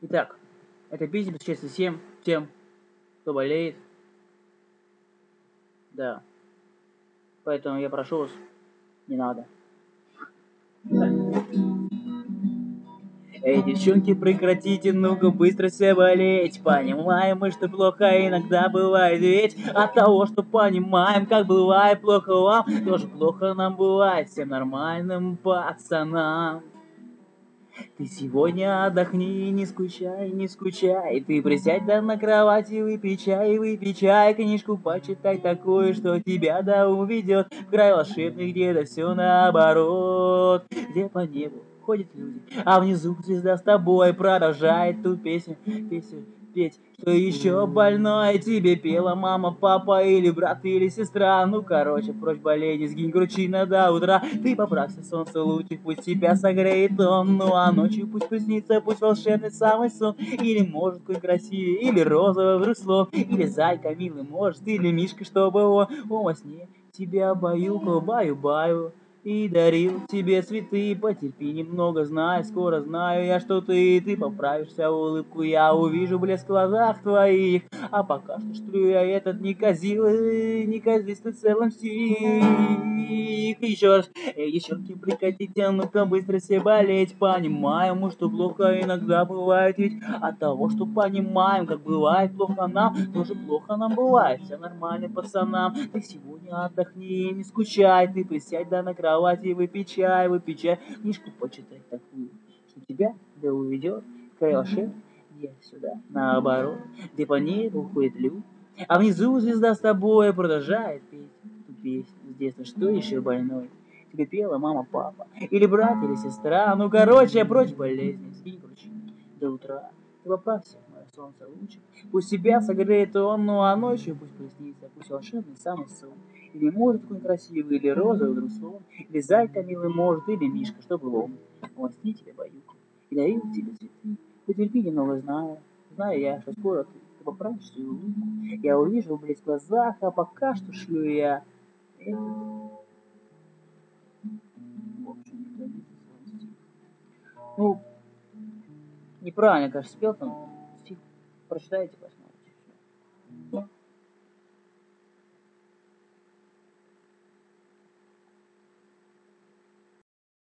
Итак, эта песня посвящается всем тем, кто болеет. Да. Поэтому я прошу вас, не надо. Эй, девчонки, прекратите, ну-ка быстро все болеть. Понимаем мы, что плохо иногда бывает, ведь от того, что понимаем, как бывает плохо вам, тоже плохо нам бывает, всем нормальным пацанам. Ты сегодня отдохни, не скучай, не скучай. Ты присядь да на кровати, выпей чай, книжку почитай такую, что тебя да уведет в край волшебный, где-то все наоборот, где по небу ходят люди, а внизу звезда с тобой продолжает ту песню петь. Что еще больное тебе пела мама, папа или брат или сестра? Ну короче, прочь болезни, сгинь кручина до утра. Ты поправься, солнце лучик, пусть тебя согреет он. Ну а ночью пусть приснится, пусть волшебный самый сон. Или может какой красивый, или розовый вдруг слон. Или зайка милый может, или мишка, чтобы он во сне тебя баюкал, баю-баю. И дарил тебе цветы, потерпи немного, знай, скоро знаю я, что ты поправишься, улыбку я увижу, блеск в глазах твоих, а пока что шлю я этот неказистый целым стих. Еще раз, эй, девчонки, прекратите, ну-ка быстро все болеть, понимаем мы, что плохо иногда бывает, ведь от того, что понимаем, как бывает плохо нам, тоже плохо нам бывает, все нормально пацанам. Ты сегодня отдохни, не скучай, ты присядь да на кровати, выпей чай, книжку почитай такую, что тебя да уведет в край волшебный, где сюда наоборот, где по небу ходит люд, а внизу звезда с тобой продолжает петь ту песню с детства, что еще больной. Тебе пела мама, папа, или брат, или сестра, ну короче, прочь болезни, скинь кручину до утра. Ты поправься, мое солнце лучик, пусть тебя согреет он, ну а ночью пусть приснится, пусть волшебный самый сон. Или может какой красивый, или розовый вдруг слон, или зайка милый может, или мишка, чтобы он сне тебе баюкал и дарил тебе цветы. Потерпи немного, знаю я, что скоро ты поправишь свою улыбку. Я увижу блеск в глазах, а пока что шлю я этот, в общем, стих. Ну, неправильно, кажется, спел там стих. Прочитайте, посмотрите.